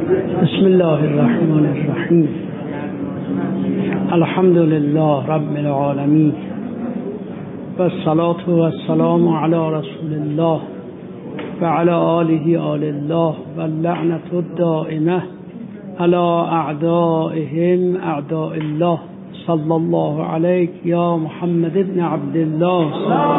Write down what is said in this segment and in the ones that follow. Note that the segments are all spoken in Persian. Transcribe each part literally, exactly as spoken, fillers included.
بسم الله الرحمن الرحیم. الحمد لله رب العالمین و الصلاة و السلام علی رسول الله و علی آله آل الله و اللعنة الدائمة علی اعدائهم اعداء الله. صلی الله علیک یا محمد ابن عبدالله.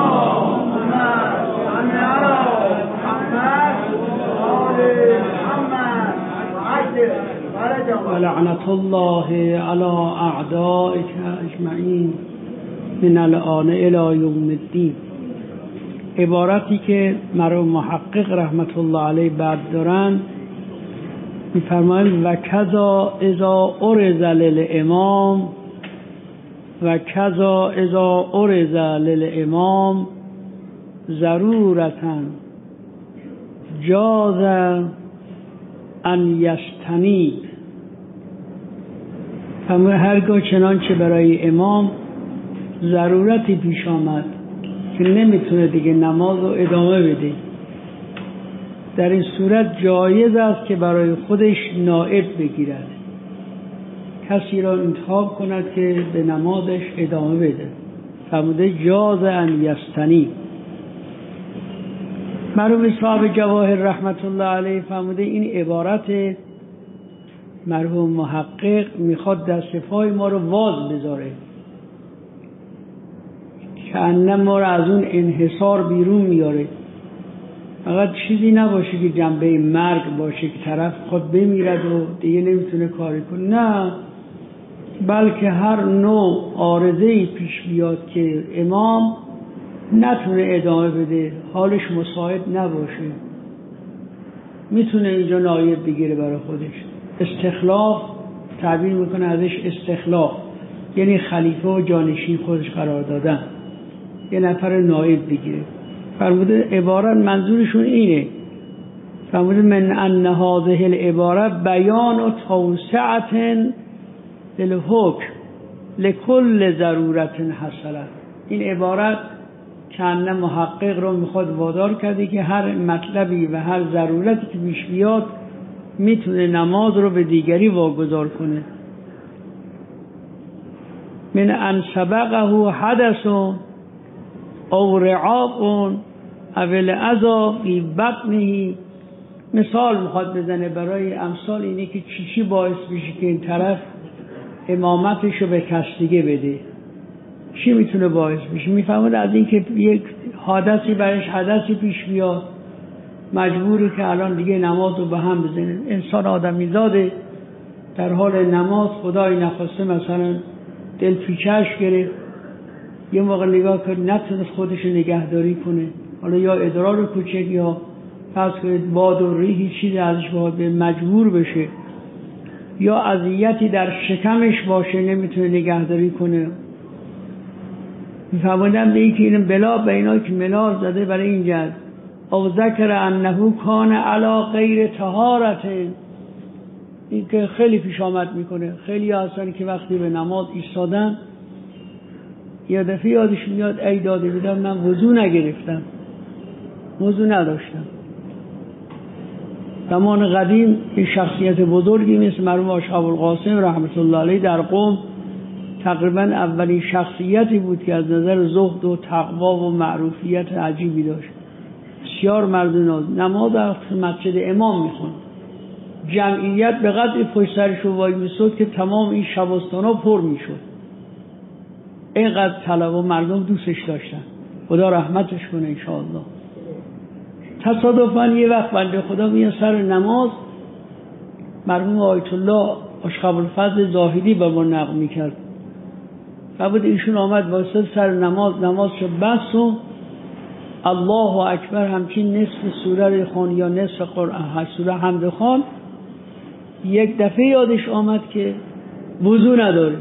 و لعنت الله علی اعدائک اجمعین من الآن الی یوم الدین. عبارتی که مرحوم محقق رحمت الله علیه بعد دارن می‌فرمایند و کذا اذا عرض للامام و کذا اذا عرض للامام ضرورتاً جاز ان یستنیب. اما هرگاه چنانچه برای امام ضرورتی پیش آمد که نمیتونه دیگه نماز رو ادامه بده، در این صورت جایز است که برای خودش نائب بگیرد، کسی را انتخاب کند که به نمازش ادامه بده. فرموده جاز ان یستنیب. مرحوم صاحب جواهر رحمت الله علیه فرموده این عبارت مرحوم محقق میخواد دست پای ما رو واز بذاره که انم ما رو از اون انحصار بیرون میاره. فقط چیزی نباشه که جنبه مرگ باشه که طرف خود بمیرد و دیگه نمیتونه کاری کنه، نه، بلکه هر نوع عارضه‌ای پیش بیاد که امام نتونه ادامه بده، حالش مساعد نباشه، میتونه اینجا نایب بگیره برای خودش. استخلاف تعبیر میکنه ازش استخلاف، یعنی خلیفه و جانشین خودش قرار دادن، یه نفر نایب بگیره. فرموده عبارت منظورشون اینه، فرموده من ان هذه العباره بیان و توسعت للحکم لکل ضرورت حصلت. این عبارت چند محقق رو میخواد وادار کرده که هر مطلبی و هر ضرورتی که پیش بیاد میتونه نماز رو به دیگری واگذار کنه. من ان سبقه حدث او رعاق او الاذى فی بطنه. مثال میخواد بزنه برای امثال اینه که چی چی باعث بشه که این طرف امامتش رو به کس دیگه بده، چی میتونه باعث بشه؟ میفهمد از این که یک حادثی برش حدثی پیش بیاد، مجبوری که الان دیگه نماز رو به هم بزنه. انسان آدمی زاده، در حال نماز خدای نخواسته مثلا دل پیچش گرفت، یه موقع نگاه کرد نتونست خودش نگهداری کنه، حالا یا ادرار کوچک یا فرض کنید باد و ریحی چیزی ازش باید به مجبور بشه، یا اذیتی در شکمش باشه نمیتونه نگهداری کنه. میفهموندم به این که این بلا به اینا که ملار زده برای این جد او ذکر انهو کان علا غیر طهارت. این که خیلی پیش آمد میکنه، خیلی هستن که وقتی به نماز ایستادن یه دفعه یادش میاد ای داده بیدار من وضو نگرفتم، وضو نداشتم. زمان قدیم این شخصیت بزرگی مثل مرحوم اشعب القاسم رحمت الله علیه در قم تقریبا اولین شخصیتی بود که از نظر زهد و تقوا و معروفیت عجیبی داشت. بسیار مرد ناز، نماز در مسجد امام میخوند، جمعیت به قدر پشت سرش رو وای میسود که تمام این شبستانا پر میشد. اینقدر طلب و مردم دوستش داشتن، خدا رحمتش کنه انشاءالله. تصادفاً یه وقت بنده خدا میاد سر نماز، مرحوم آیت الله اشقب الفضل زاهدی به ما نقل میکرد، بعد ایشون آمد واسه سر نماز، نماز شد بس و الله اکبر همچین نصف سوره خون یا نصف قرآن سوره حمد خون، یک دفعه یادش آمد که وضو نداره،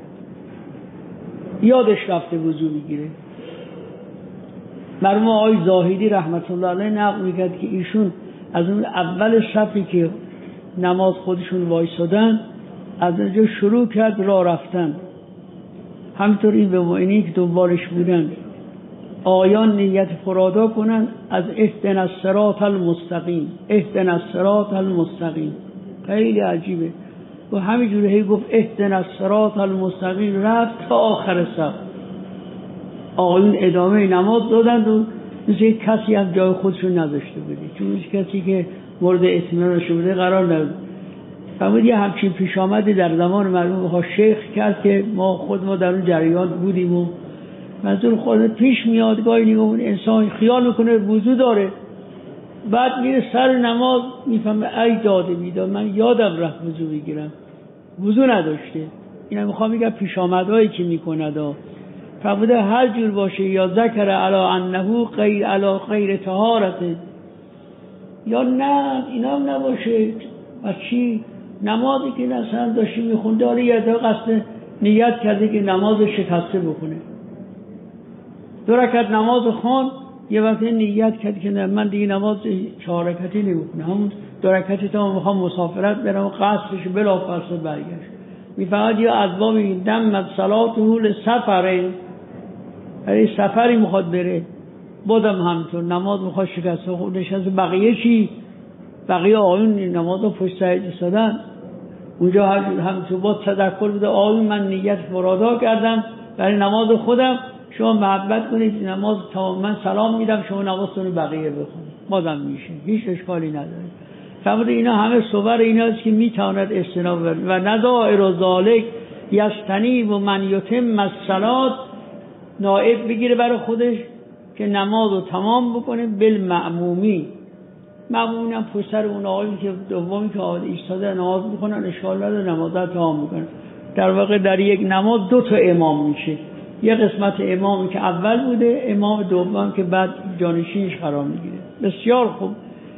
یادش رفته وضو میگیره. مرحوم آقای زاهدی رحمت الله علیه نقل میکرد که ایشون از اون اول صفی که نماز خودشون وایسادن از اونجا شروع کرد راه رفتن، همینطور این به معنی که دنبالش بودن آیان نیت فرادا کنن از اهدنا الصراط المستقیم، اهدنا الصراط المستقیم، خیلی عجیبه. و همینجوری هی گفت اهدنا الصراط المستقیم، رفت تا آخر صف. آقایون ادامه نماز دادند و مثل یک کسی هم جای خودشون نداشته بودی، چون هیچ کسی که مورد اطمینانش بوده قرار نداد. فرمود یه همچین پیش آمدی در زمان مرحوم ها شیخ کرد که ما خود ما در اون جریان بودیم و منظور خود پیش میاد گاهی نگاه اون انسان خیال میکنه وضو داره، بعد میره سر نماز میفهمه ای داده بیداد من یادم رفت وضو بگیرم، وضو نداشته. اینا میخوام بگم پیش آمدهایی که میکند. فرموده هر جور باشه، یا ذکر علا انه غیر علا غیر طهارته، یا نه اینا هم نباشه. و چی؟ نمازی که مثلا داشتی میخونده داره یا دا قصد نیت کرده که نماز شکسته بکنه، دو رکعت نماز خون، یه وقت نیت کرد که نه من دیگه نماز چهار رکعتی نمیخونم، همون دو رکعتی تا میخوام مسافرت برم و قصدش بلا فرصت برگشت. میفهمد یا ازباب دم صلات حول سفره، برای سفری میخواد بره، بودم همینطور نماز میخواد شکسته خود نشسته. بقیه چی؟ بقیه آیون نماز رو پشت سر ایستادن، اونجا همینطور با تذکر بده آیون من نیت فرادا کردم برای نماز خودم، شما محبت کنید نماز تمام، من سلام میدم شما نمازتون بقیه بخونید، بازم میشه، هیچ اشکالی نداره. فرموده اینا همه صور ایناست که میتواند اجتناب ورد و نظائر ذالک یستنی و من یتم الصلاة، نائب بگیره برای خودش که نماز رو تمام بکنه بالمأمومی. مأمومین هم پسر اون آقایی که دومی که ایستاده نماز میکنن اشکال نداره، نماز رو تمام میکنن. در واقع در یک نماز دو تا امام میشه، یه قسمت امامی که اول بوده، امام دوم که بعد جانشینش قرار میگیره. بسیار خوب.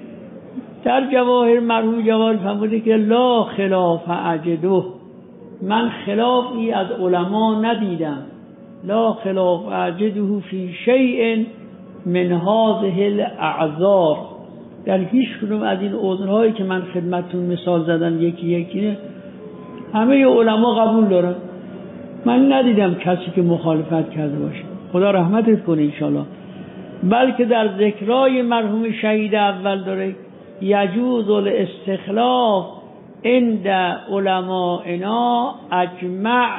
در جواهر مرحوم جواهر فرموده که لا خلاف اجده، من خلافی از علما ندیدم، لا خلاف اجده فی شیء من هذه الاعذار، در هیچ کدوم از این عذرهایی که من خدمتتون مثال زدم یکی یکی همه علما قبول دارن، من ندیدم کسی که مخالفت کرده باشه، خدا رحمتت کنه انشاءالله. بلکه در ذکرای مرحوم شهید اول داره یجوز الاستخلاف عند علمائنا اجمع،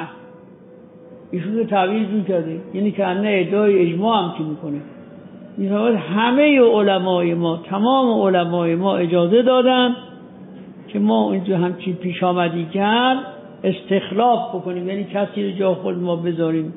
ایشون رو تعبیر جون کرده، یعنی که انه ادعای اجماع هم که میکنه، میفهمد همه علمای ما، تمام علمای ما اجازه دادن که ما اینجا همچین پیش آمدی کرد استخلاف بکنیم، یعنی کسی رو جا خود ما بذاریم.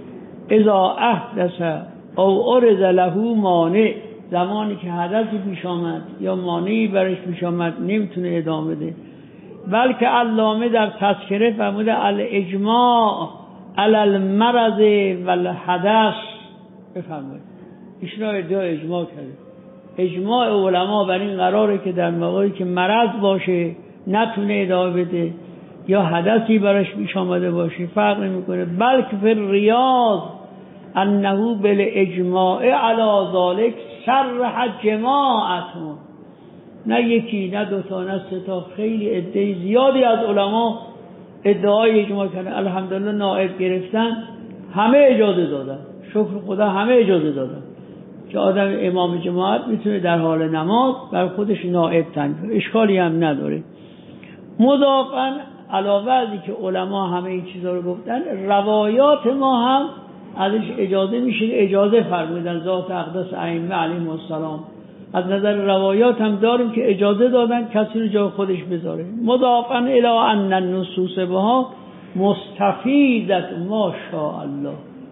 اذا احدث او عرض له مانع، زمانی که حدثی پیش آمد یا مانعی برش پیش آمد نمیتونه ادامه بده. بلکه علامه در تذکره فرموده الاجماع علی المرض و الحدث، بفرمایید ایشون را ادعای اجماع کرده. اجماع علما بر این قراره که در موقعی که مرض باشه نتونه ادامه بده یا حدثی براش پیش آمده باشه فرق نمیکنه. بلکه فی الریاض انه بالاجماع علی ذلک صرح جماعتون، نه یکی نه دوتا نه سه تا، خیلی عده زیادی از علما ادعای اجماع کردن. الحمدلله نائب گرفتن همه اجازه دادن، شکر خدا همه اجازه دادن که آدم امام جماعت میتونه در حال نماز بر خودش نائب تعیین کنه، اشکالی هم نداره. مضافاً علاوه از این که علما همه این چیزا رو گفتن، روایات ما هم ازش اجازه میشه، اجازه فرمودن ذات اقدس ائمه علیهم السلام، از نظر روایات هم داریم که اجازه دادن کسی رو جای خودش بذاره. مضافاً الی ان النصوص بها مستفیدت ماشاءالله،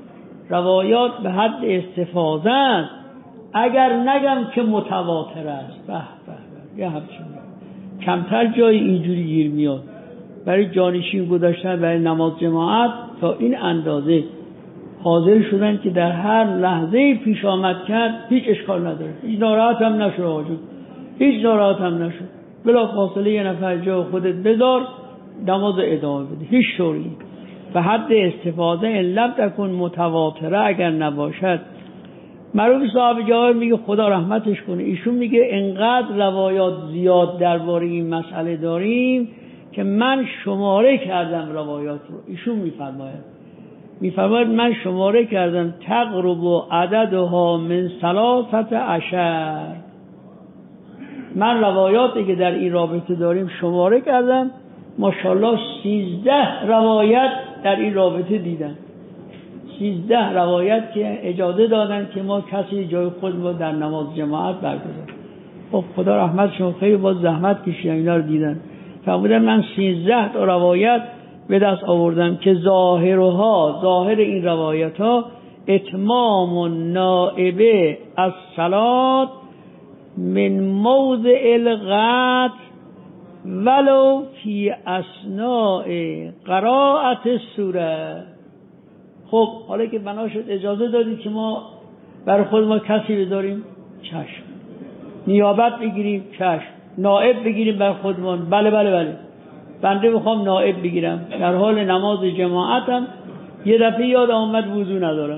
روایات به حد استفاده است، اگر نگم که متواتر است. به به یه همچین کمتر جای اینجوری گیر میاد برای جانشین گذاشتن برای نماز جماعت، تا این اندازه حاضر شدن که در هر لحظه پیش آمد کرد هیچ اشکال نداره، هیچ ناراحت هم نشد آجون، هیچ ناراحت هم نشد، بلا فاصله یه نفر جا خودت بذار نماز ادامه بده، هیچ شوری. به حد استفاده ان لم تکن متواتره، اگر نباشد. معروف صاحب جواهر میگه خدا رحمتش کنه، ایشون میگه انقدر روایات زیاد درباره این مسئله داریم که من شماره کردم روایات رو. ایشون میفرماید میفرماید من شماره کردم تقرب عددها من ثلاثه عشر، من روایاتی که در این رابطه داریم شماره کردم، ماشاءالله سیزده روایت در این رابطه دیدم، سیزده روایت که اجازه دادن که ما کسی جای خود ما در نماز جماعت برگزاریم. خب خدا رحمتشون، خیلی باز زحمت کشیدن اینا رو دیدن. فرمودن من سیزده تا روایت به دست آوردم که ظاهرها، ظاهر این روایت ها اتمام النائبه از صلات من موضع القطع ولو فی اثناء قراءت سوره. خب حالا که بنا شد اجازه دادید که ما برای خود ما کسی بذاریم، چشم. نیابت بگیریم، چشم. نائب بگیریم برای خودمون، بله بله بله بنده میخوام نائب بگیرم در حال نماز جماعتم، یه دفعه یادم آمد وضو ندارم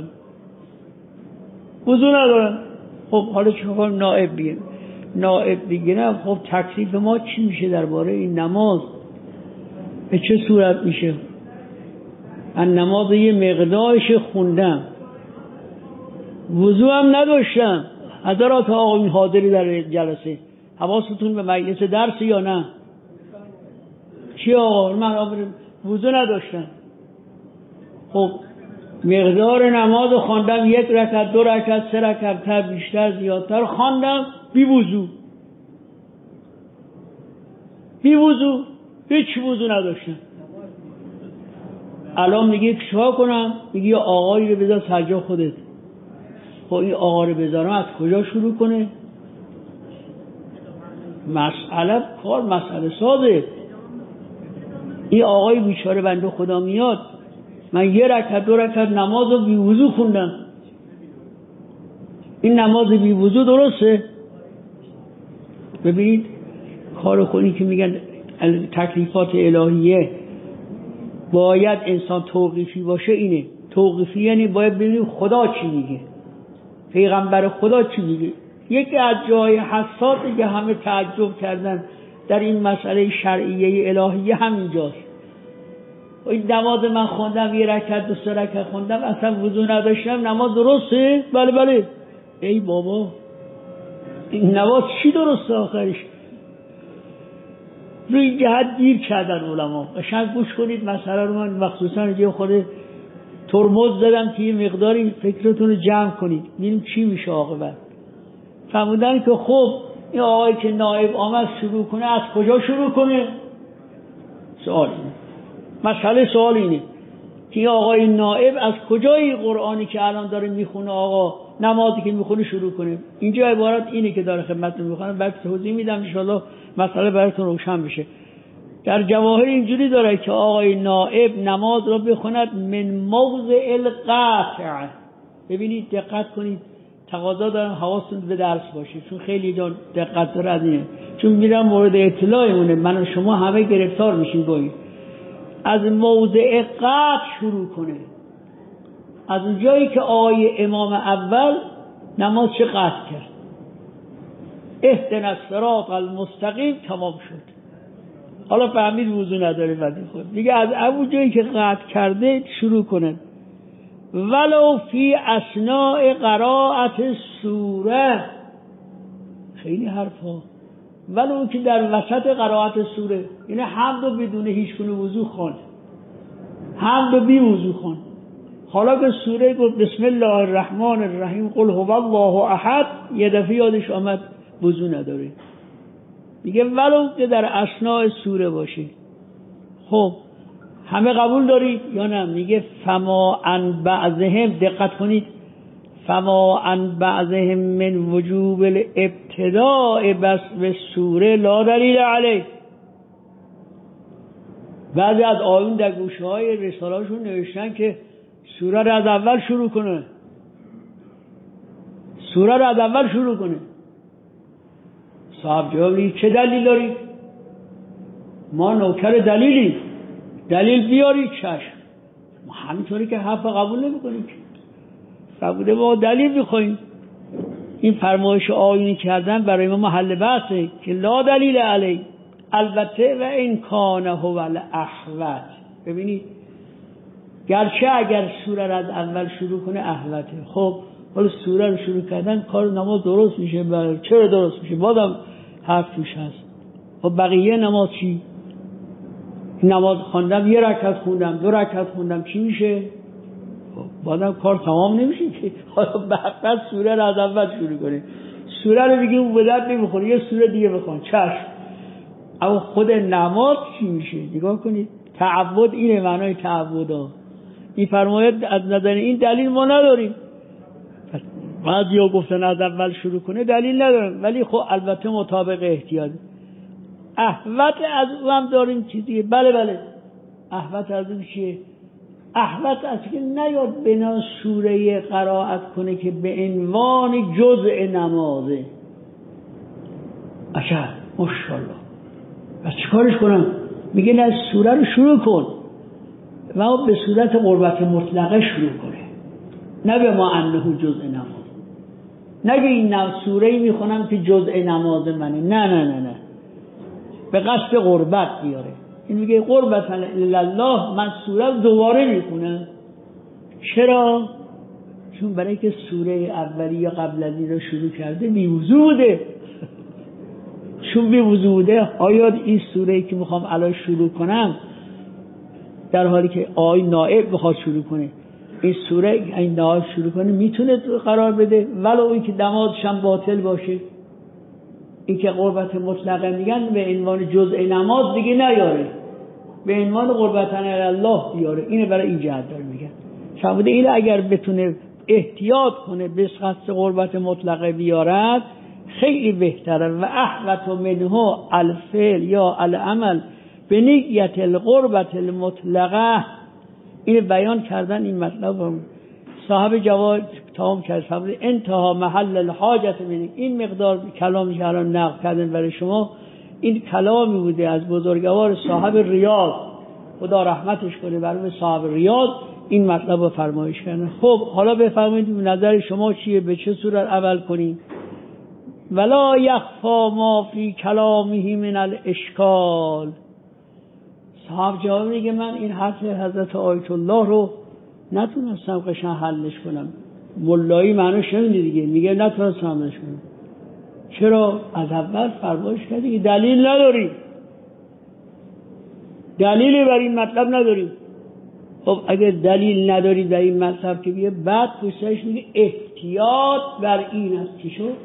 وضو ندارم خب حالا چه کنم؟ نائب بگیرم. نائب بگیرم، خب تکلیف ما چی میشه درباره این نماز؟ به چه صورت میشه؟ ان نماز یه مقدارش خوندم، وضو هم نداشتم. حضرات آقایون حاضری در جلسه، حواستون به مجلس درس یا نه؟ چی آقا؟ من وضو نداشتم. خب مقدار نماز خواندم، یک رکعت، دو رکعت، سه رکعت، تا بیشتر زیادتر خواندم بی وضو، بی وضو، هیچ وضو نداشتم. الان میگه چیکار کنم؟ میگه یا آقایی رو بذار سجا خودت. خب این آقا رو بذارم از کجا شروع کنه؟ مسئله کار مسئله ساده. این آقای بیچاره بنده خدا میاد، من یه رکعت دو رکعت نماز رو بی وضو خوندم، این نماز بی وضو درسته؟ ببینید کار خونی که میگن تکلیفات الهیه باید انسان توقیفی باشه، اینه توقیفی یعنی باید ببینیم خدا چی میگه، پیغمبر خدا چی میگه. یکی از جای حساسی که همه تعجب کردن در این مسئله شرعیه الهیه همینجاست. این نماز من خوندم یه رکعت دو سه رکعت خوندم، اصلا وضو نداشتم، نماز درسته؟ بله بله. ای بابا این نماز چی درسته آخرش؟ روی جهت گیر کردن علما. قشنگ گوش کنید مسئله رو، من مخصوصا یه خورده ترمز زدم که یه مقداری فکرتون رو جمع کنید ببینیم چی میشه عاقبت. فرمودن که خب این آقایی که نائب آمد شروع کنه، از کجا شروع کنه؟ سوال اینه. مسئله سوال اینه که این آقای نائب از کجای قرآنی که الان داره میخونه، آقا نمازی که میخونه شروع کنه؟ اینجا عبارت اینه که داره خدمتتون میخونم، بعد توضیح میدم ان شاءالله مسئله براتون روشن بشه. در جواهر اینجوری داره که آقای نائب نماز رو بخوند من موضع القطع. ببینید دقت کنید، تقاضا دارم حواستون به درس باشه، چون خیلی جا دقت داره از اینه، چون میرم مورد اطلاعمونه، من و شما همه گرفتار میشیم. گویی از موضع قطع شروع کنه، از اون جایی که آقای امام اول نماز چه قطع کرد، اهدنا الصراط المستقیم تمام شد. حالا فهمید وضو نداره، بعد خود دیگه از اون جایی که قطع کرده شروع کنه. ولو فی اثناء قراءت سوره، خیلی حرفا، ولو که در وسط قرائت سوره، یعنی حمد و بدون هیچ گونه وضو خواند، حمد و بی وضو خواند. حالا که سوره گفت بسم الله الرحمن الرحیم قل هو الله احد، یه دفعه یادش آمد وضو نداره، میگه ولو که در اثناء سوره باشه. خب همه قبول دارید یا نه؟ میگه فما عن بعضهم، دقت کنید، فما عن بعضهم من وجوب الابتداء بس به سوره لا دلیل علیه. بعضی از آیون در گوشه های رساله‌شون نوشتن که سوره رو از اول شروع کنه، سوره رو از اول شروع کنه. صاحب جواب میگه چه دلیل دارید؟ ما نوکر دلیلیم، دلیل بیارید. چشم، ما همینطوری که حرف قبول نمی کنیم، قبوله ما دلیل بخوایم. این فرمایش آیونی کردن برای ما محل بحثه که لا دلیل علی، البته و این کان هو الاحوط. ببینید گرچه اگر سوره را از اول شروع کنه احوطه. خب حالا سوره رو شروع کردن کار نماز درست میشه، چرا درست میشه؟ بازم حرف توش هست. و بقیه نماز چی؟ نماز خواندم، یه رکعت خوندم، دو رکعت خوندم، چی میشه؟ بعدم کار تمام نمیشه که حالا بعد سوره رو از اول شروع کنیم. سوره رو بگیم اون به درد نمیخوره، یه سوره دیگه بخون، چشم. اما خود نماز چی میشه؟ نگاه کنید. تعبد اینه، معنای تعبد ها. این فرماید از نظر این دلیل ما نداریم. بعضی ها گفتن از اول شروع کنه، دلیل ندارم، ولی خب البته مطابق احتیاج. احوت از او هم داریم چیزیه. بله بله، احوت از او چیه؟ احوت از که نیاد بنا سوره قرائت کنه که به عنوان جزء نمازه. اچھا ماشاءالله، پس چیکارش کنم؟ میگه نه، سوره رو شروع کن و به صورت قربت مطلقه شروع کنه، نه به ما انه جزء نماز. نگه این سوره‌ای میخونم که جزء نماز منه، نه نه نه نه، به قصد قربت بیاره. این میگه قربت الله، من سوره رو دوباره میخونم. چرا؟ چون برای که سوره اولی یا قبل از این رو شروع کرده بی‌وضو بوده. چون بی‌وضو بوده، آیا این سوره‌ای که میخوام الان شروع کنم در حالی که آی نائب بخواد شروع کنه، این سوره این نائب شروع کنه میتونه قرار بده ولو این که نمازش هم باطل باشه؟ این که قربت مطلقه میگن به عنوان جزء نماز دیگه نیاره، به عنوان قربتن الله بیاره. اینه برای این جهت داره میگن. شما اینو اگر بتونه احتیاط کنه به قصد قربت مطلقه بیارد خیلی بهتره. و احوت منه الفعل یا العمل به نیت القربت المطلقه. این بیان کردن این مطلب صاحب جواد تمام کرد. صاحب انتها محل الحاجت من این مقدار کلامی که الان نقل کردن برای شما، این کلامی بوده از بزرگوار صاحب ریاض، خدا رحمتش کنه، برای صاحب ریاض این مطلب رو فرمایش کردن. خب حالا بفرمایید نظر شما چیه؟ به چه صورت عمل کنیم؟ ولا یخفا ما فی کلامه من الاشکال. صاحب جواب میگه من این حرف حضرت آیت الله رو نتونستم قشنگ حلش کنم. مولایی معنی شنیدی دیگه، میگه نتونستم حلش کنم. چرا؟ از اول فرمایش کردی که دلیل نداریم، دلیلی بر این مطلب نداریم. خب اگه دلیل نداری در این مطلب که بیه، بعد پوستش میگه احتیاط بر این است. چی شد؟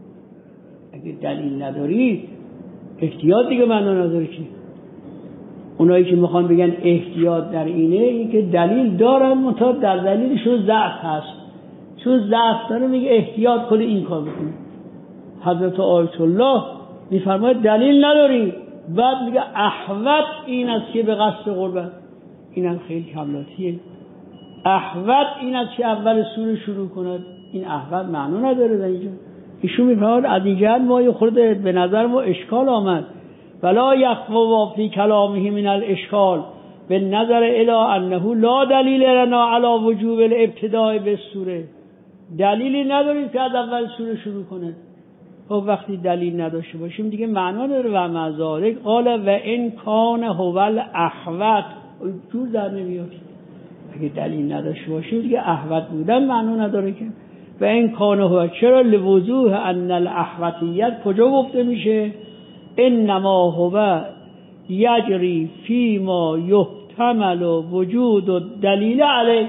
اگه دلیل نداری احتیاط دیگه معنا نداره. که اونایی که میخوان بگن احتیاط در اینه، این که دلیل دارن منتها در دلیلشون ضعف هست، چون ضعف داره میگه احتیاط کنه این کار بکنه. حضرت آیت الله میفرماید دلیل نداری، بعد میگه احوت این است که به قصد قربت. اینم خیلی کمالاتیه. احوت این است که اول سوره شروع کند. این احوت معنا نداره در اینجا. ایشون میفرماید از این جهت ما یه خورده به نظر ما اشکال آمد. ولا یخفا فی کلامه من الاشکال به نظر الی انه لا دلیل لنا علی وجوب الابتداء بالسوره. دلیلی نداریم که از اول سوره شروع کنه. خب وقتی دلیل نداشته باشیم دیگه معنا نداره. و مذالک قال و ان کان هو الاحوت، جور در نمیاد. اگه دلیل نداشته باشیم دیگه احوت بودن معنا نداره که. و ان کان هو، چرا؟ لوضوح ان الاحوتیت کجا گفته میشه؟ انما هو یجری فیما یحتمل وجود الدلیل علیه.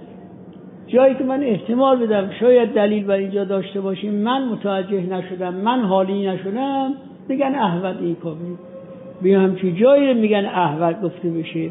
جایی که من احتمال بدم شاید دلیل بر اینجا داشته باشیم، من متوجه نشدم، من حالی نشدم، میگن احوت این کافی. بیا همچی جایی میگن احوت گفته بشه.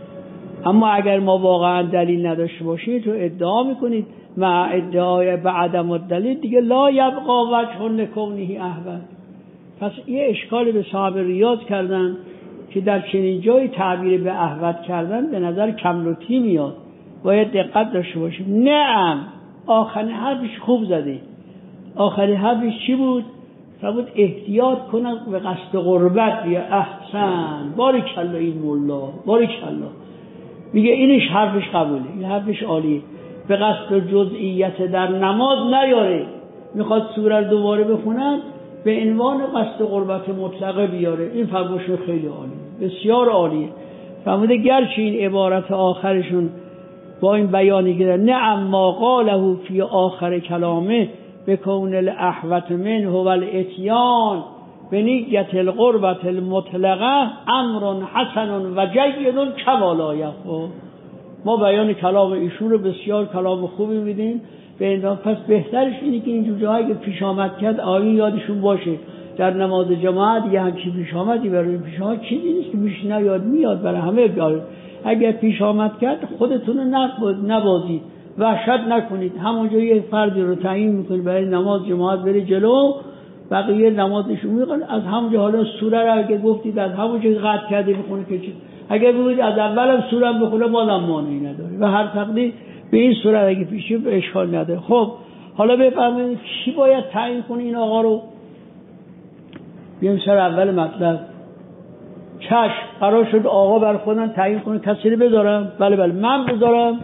اما اگر ما واقعا دلیل نداشته باشیم تو ادعا میکنید مع ادعای به عدم الدلیل، دیگه لا یبقا وجه لکونه احوت. پس یه اشکال به صاحب ریاض کردن که در چنین جایی تعبیر به احوت کردن به نظر کملوتی میاد، باید دقت داشته باشیم. نعم، آخرین حرفش خوب زده. آخرین حرفش چی بود؟ فرمود احتیاط کنن به قصد قربت. یا احسن، باریکالله این مولا، باریکالله. میگه اینش حرفش قبوله، این حرفش عالیه. به قصد جزئیت در نماز نیاره. میخواد سوره رو دوباره بخونن به عنوان قصد قربت مطلقه بیاره. این فرمایش خیلی عالیه، بسیار عالیه. فرموده گرچه این عبارت آخرشون با این بیانی که نه اما قاله فی آخر کلامه بکون الاحوت من هو الاتیان به نیت القربت المطلقه امر حسن و جید کما لا یخفی. ما بیان کلام ایشون رو بسیار کلام خوبی میدیم به این. پس بهترش اینه که اینجور جاهایی که پیش آمد کرد آیین یادشون باشه. در نماز جماعت یه همچین پیش آمدی برای پیش آمد چیزی نیست که پیش نیاد، میاد برای همه بیاد. اگر پیش آمد کرد خودتون رو نبازید، وحشت نکنید. همونجا یه فردی رو تعیین میکنید برای نماز جماعت بره جلو، بقیه نمازشون میخوان از همونجا. حالا سوره رو اگه گفتید از همونجا قطع کرده بخونه که چیز، اگر بگوید از اولم سوره بخونه بازم مانعی نداره و هر تقدیر به این سوره اگه پیشه اشکال نداره. خب حالا بفرمایید کی باید تعیین کنه این آقا رو؟ بیایم سر اول مطلب. چشم، قرار شد آقا بر خودن تعیین کنه کسی رو بذارم؟ بله بله من بذارم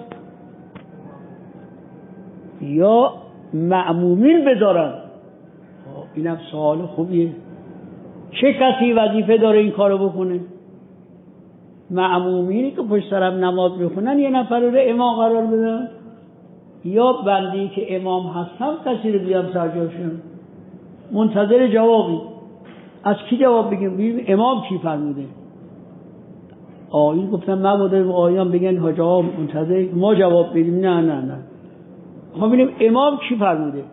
یا مأمومین بذارم؟ اینم سوال خوبیه. چه کسی وظیفه داره این کارو بکنه؟ مأمومینی که پشت سرم نماز بخونن یه نفر رو امام قرار بدن، یا بندی که امام هستم کسی رو بیام سرجاشم؟ منتظر جوابی. از کی جواب بگیم؟ بگیم امام چی فرموده؟ آیین گفتن مبادا و آیان بگن ها جواب منتظر ما جواب بدیم. نه نه نه ما ببینیم امام چی فرموده.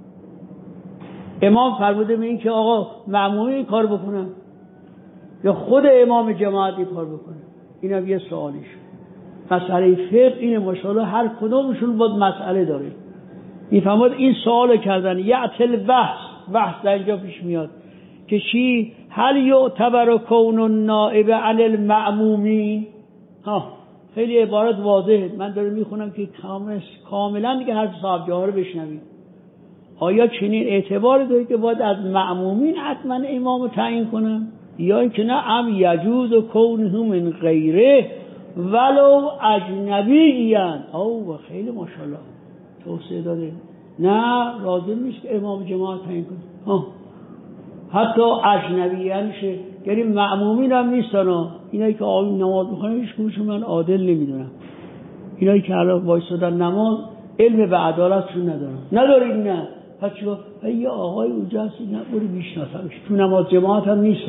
امام فرموده به این که آقا مأمومی این کار بکنن یا خود امام جماعت این کار بکنه؟ اینم یه سوالیش. مسئله فقه اینه ماشاءالله هر کدومشون باید مسئله داره. میفهمید این سوالو کردن یعتل بحث بحث در اینجا پیش میاد که چی؟ هل یعتبر کون النائب عن المأمومین؟ ها خیلی عبارت واضحه، من دارم میخونم که کاملا دیگه حرف صاحب جاها رو بشنوید. آیا چنین اعتباری داره که باید از مأمومین حتما امام رو تعیین کنن، یا اینکه نه ام یجوز و کونه من غیره ولو اجنبیین؟ او خیلی ماشاءالله توسعه داده. نه لازم نیست که امام جماعت تعیین کنه، ها حتی اجنبیین شه، یعنی مأمومین هم نیستن. اینایی که آمین نماز میخونن هیچ کدومشون من عادل نمیدونم. اینایی که الان وایسادن نماز علم به عدالتشون ندارن. ندارید نه پس چیکار؟ یه آقای اونجا هستی نه برو میشناسمش، تو نماز جماعت هم نیست،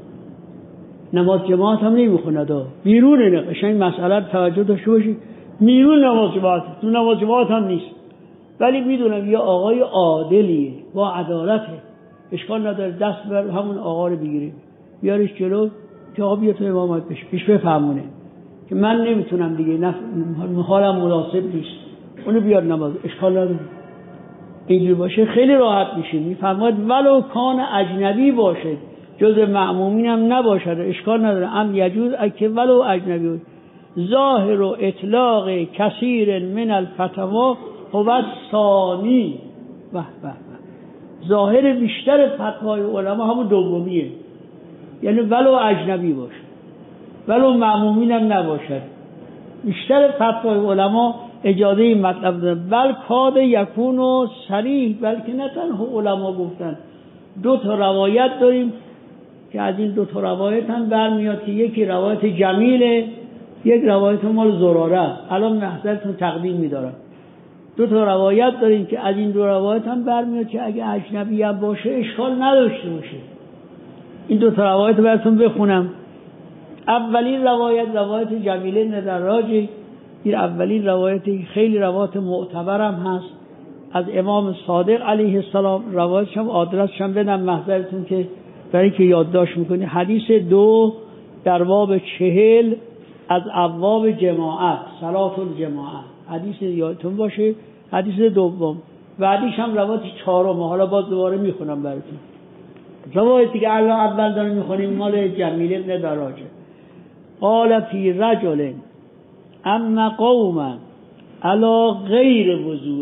نماز جماعت هم نمیخونه، دا بیرونه. نه قشنگ مسئله توجه داشته باشید، بیرون نماز جماعت، تو نماز جماعت هم نیست، ولی میدونم یه آقای عادلیه با عدالته، اشکال نداره دست بر همون آقا رو بگیریم بیارش جلو که آقا بیا تو امامت بشه، پیش بفهمونه که من نمیتونم دیگه، نف... حالم مناسب نیست، اونو بیار نماز، اشکال نداره. اینجور باشه خیلی راحت میشیم. میفرماید ولو کان اجنبی باشه، جز مأمومین هم نباشه، اشکال نداره. ام یجوز که ولو اجنبی. ظاهر و اطلاق کثیر من الفتوا هو الثانی. به به ظاهر بیشتر فتوای علما همون دومیه، یعنی ولو اجنبی باشه ولو مأمومین هم نباشد. بیشتر فتوای علما اجازه این مطلب دارن. بل کاد یکون و صریح، بلکه نه تنها علما گفتن. دو تا روایت داریم که از این دو تا روایت هم برمیاد که یکی روایت جمیله، یک روایت مال زراره. الان محضرتون تقدیم می‌دارم. دو تا روایت داریم که از این دو روایت هم برمیاد که اگه اجنبی هم باشه اشکال نداشته باشه. این دو تا روایت براتون بخونم. اولین روایت روایت جمیله ندراجی، این اولین روایت خیلی روایت معتبرم هست از امام صادق علیه السلام. روایتش هم آدرسش هم بدم محضرتون که برای که یادداشت میکنی. حدیث دو در باب چهل از ابواب جماعت، صلات الجماعت، حدیث یادتون باشه. حدیث دوم بعدیش هم روایت چهارم، حالا باز دوباره میخونم براتون. روایتی که الان اول داریم میخونیم مال جمیل ابن دراجه. قال فی رجل اما قوما علی غیر وضوء،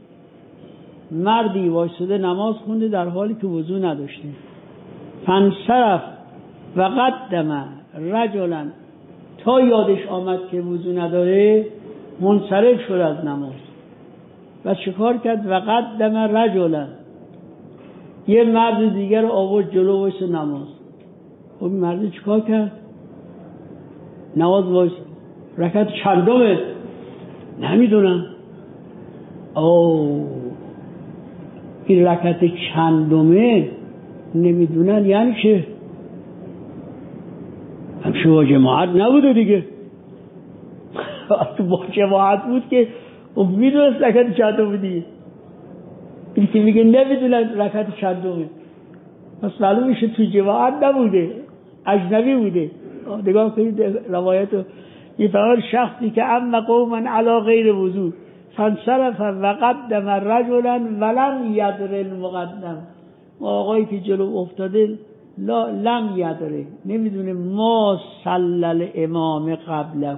مردی وایساده نماز خونده در حالی که وضو نداشته. فانصرف و قدم رجلا، تا یادش آمد که وضو نداره منصرف شد از نماز و چیکار کرد؟ و قدم رجلا، یه مرد دیگر آورد جلو وایس نماز. خب این مرد چیکار کرد؟ نماز وایس رکعت چندمه نمیدونم. او این رکعت چندمه نمیدونن یعنی چه؟ همشه با جماعت نبوده دیگه. با جماعت بود که اون میدونست رکعت چندم بودی. این که میگه نمیدونن رکعت چندمه، پس معلوم میشه توی جماعت نبوده، اجنبی بوده. نگاه کنید روایت رو. یه فرار شخصی که ام قوما علی غیر وضو فانصرف وقدم رجلا ولم یدر المقدم. آقایی که جلو افتاده لا لم یدره، نمیدونه ما صلل امام قبله،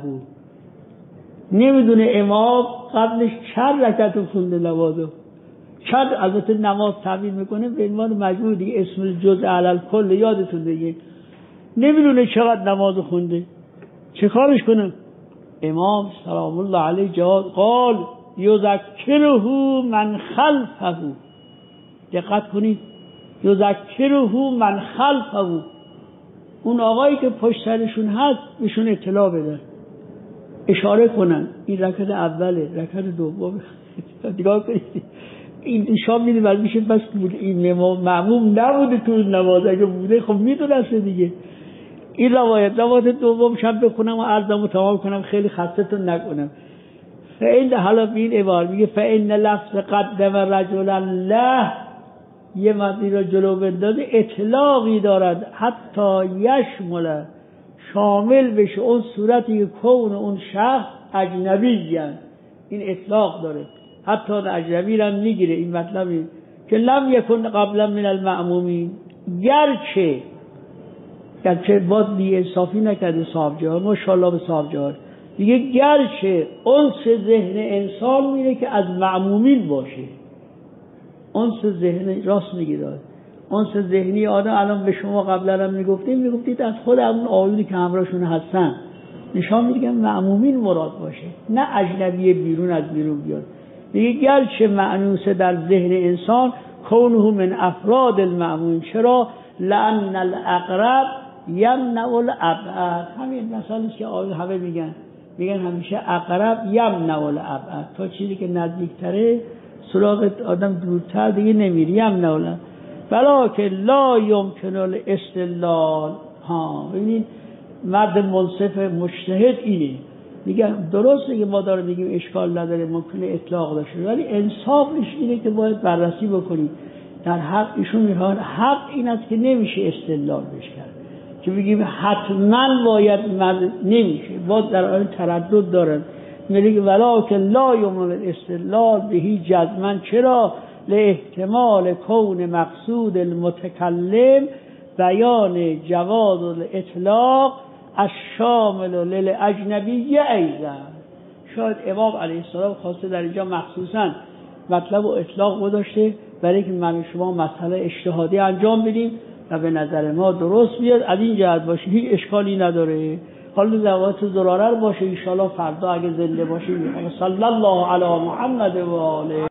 نمیدونه امام قبلش چند رکعت خونده نمازو، چند. البته نماز تعبیر میکنه به عنوان مجموع دیگه، اسم الجزء علی الکل یادتون دیگه. نمیدونه چقدر نماز خونده، چه کارش کنم؟ امام سلام الله علیه جواب قال یذکره من خلفه. دقت کنید، یذکره من خلفه، اون آقایی که پشت سرشون هست بهشون اطلاع بده، اشاره کنن این رکعت اوله، رکعت دوم. دیگه کنید این شام میدیم از میشه بس بود این معموم نبوده تو نماز، اگه بوده خب میدونسته دیگه. این روایت روایت دوم شب بخونم و عرضمو تمام کنم، خیلی خستتون نکنم. فإن حالا به این عبارت میگه فإن لفظ قدم رجلا له، یه مدی را جلو بندازه اطلاقی دارد حتی یشمل، شامل بشه اون صورتی که کون اون شخص اجنبی هست. این اطلاق داره، حتی اجنبی را میگیره. این مطلبی که لم یکن قبلا من المأمومین، گرچه گرچه باید بی انصافی نکرده صاحب جهاد، ماشاءالله به صاحب جهاد دیگه، گرچه انس ذهن انسان میره که از معمومین باشه. انس ذهن راست میگید، انس ذهنی آدم الان به شما قبلا هم میگفتیم میگفتید از خود اون آیونی که همراهشون هستن نشان میده که معمومین مراد باشه، نه اجنبی بیرون از بیرون بیاد. دیگه گرچه معنوسه در ذهن انسان کونه من افراد المعمومین. چرا؟ لأن الاقرب یمنع الابعد. همین مثالی که آیه همه میگن، میگن همیشه اقرب یمنع الابعد، تا چیزی که نزدیکتره سراغ آدم دورتر دیگه نمیری. یمنع الابعد ولکن لا یمکن الاستدلال. ها ببینید مرد منصف مجتهد اینه، میگن درسته که ما داریم میگیم اشکال نداره، ممکنه اطلاق داشته، ولی انصافش اینه که باید بررسی بکنیم در حق ایشون. میخواد حق این است که نمیشه استدلال بش کرد، که بگیم حتما باید مرد، نمیشه، باید در آن تردد دارن. میگه ولکن لا یمکن الاستدلال بهی جزما. چرا؟ لاحتمال کون مقصود المتکلم بیان جواز الاطلاق الشامل للاجنبی ایضا. شاید امام علیه السلام خواسته در اینجا مخصوصا مطلب و اطلاق گذاشته برای که من شما مسئله اجتهادی انجام بدیم و به نظر ما درست بیاد، از این جهت باشه، هیچ اشکالی نداره. حالا روایت زراره باشه ان شاء الله فردا اگه زنده باشیم. صلی الله علی محمد و آله.